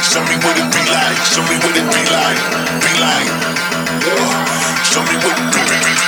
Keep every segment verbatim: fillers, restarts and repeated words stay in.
Show me what it be like. Show me what it be like. Be like. Yeah. Show me what it be like.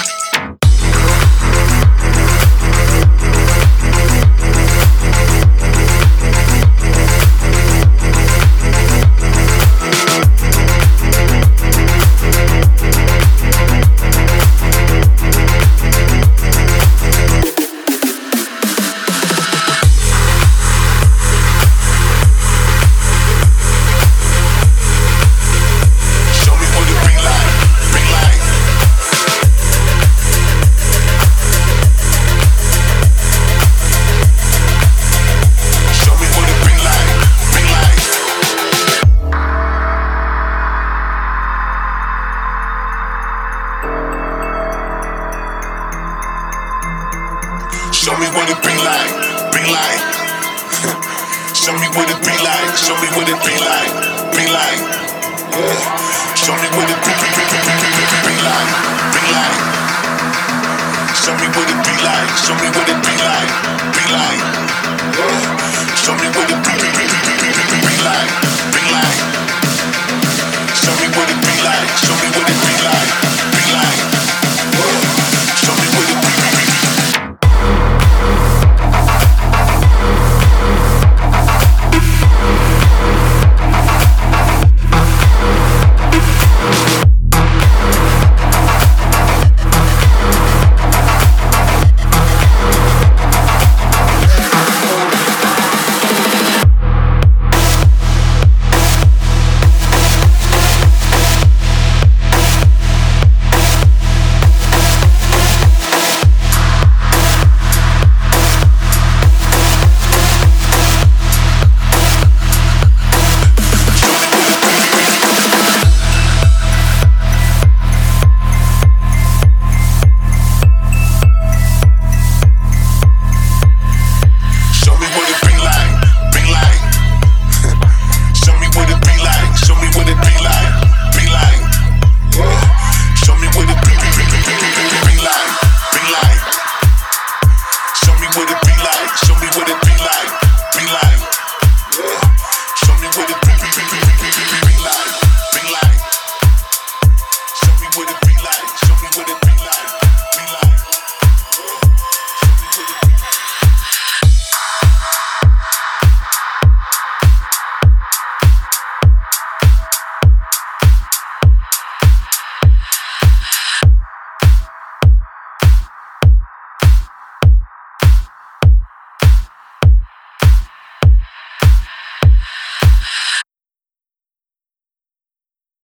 Show me what it be like, be like. Show me what it be like, show me what it be like, be like. Yeah. Show me what it be, be, be, be, be, be, be, be like, be like. Show me what it be like, show me what it be like, be like. Yeah. Show me what it be, be, be, be, be, be, be, be like, be like. Show me what it be like, show me what it be like.